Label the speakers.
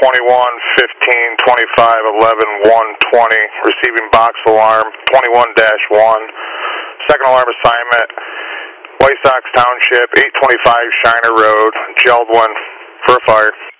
Speaker 1: 21-15-25-11-120, receiving box alarm 21-1. Second alarm assignment, White Sox Township, 825 Shiner Road, Geldwin, for a fire.